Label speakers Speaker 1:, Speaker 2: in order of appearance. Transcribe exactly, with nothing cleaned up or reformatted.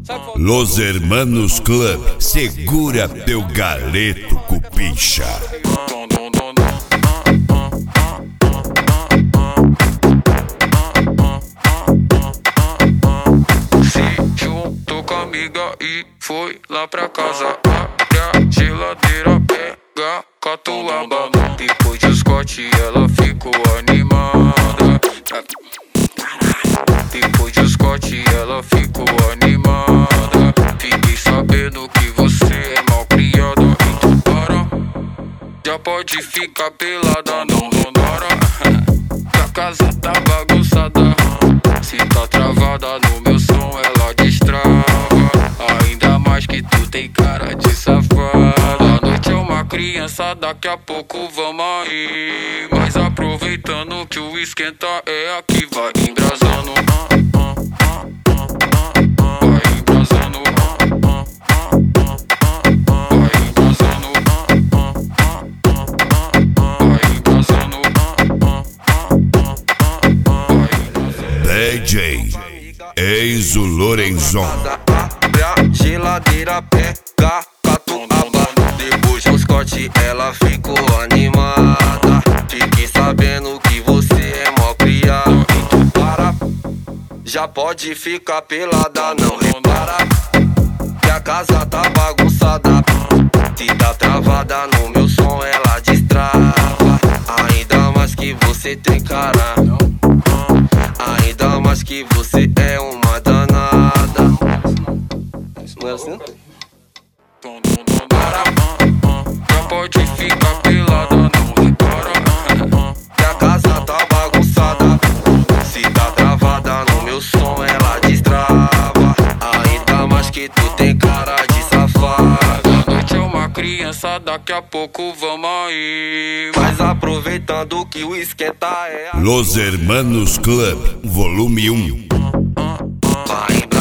Speaker 1: Los Hermanos Club, segura teu galeto, cupincha.
Speaker 2: Se juntou com a amiga e foi lá pra casa. Abre a geladeira, pega catuaba. Depois de Scott ela ficou animada. Depois de Scott ela ficou animada. Fiquei sabendo que você é mal criada. Então para, já pode ficar pelada, não para. Que a casa tá bagunçada. Se tá travada no meu som ela destrava. Ainda mais que tu tem cara de safada. A noite é uma criança, daqui a pouco vamos aí. Mas aproveitando que o esquenta é aqui, vai embrasando. Vai embrasando. Vai embrasando. Vai embrasando.
Speaker 1: D J Enzo Lorenzon.
Speaker 3: Abre a geladeira, pega catuaba. Depois do Scott ela ficou animada. Fiquei sabendo que você é mó criado. Então para, já pode ficar pelada, não repara. Que a casa tá bagunçada. Se tá travada no meu som ela destrava. Ainda mais que você tem cara. Ainda mais que você é uma danada. Não é assim?
Speaker 2: Já pode ficar pelada, não repara.
Speaker 3: Que a casa tá bagunçada. Se tá travada no meu som ela destrava. Ainda mais que tu tem cara de safada.
Speaker 2: A noite é uma criança, daqui a pouco vamos aí.
Speaker 3: Mas aproveitando que o esquenta é
Speaker 1: Los Hermanos Club, volume um.
Speaker 3: vai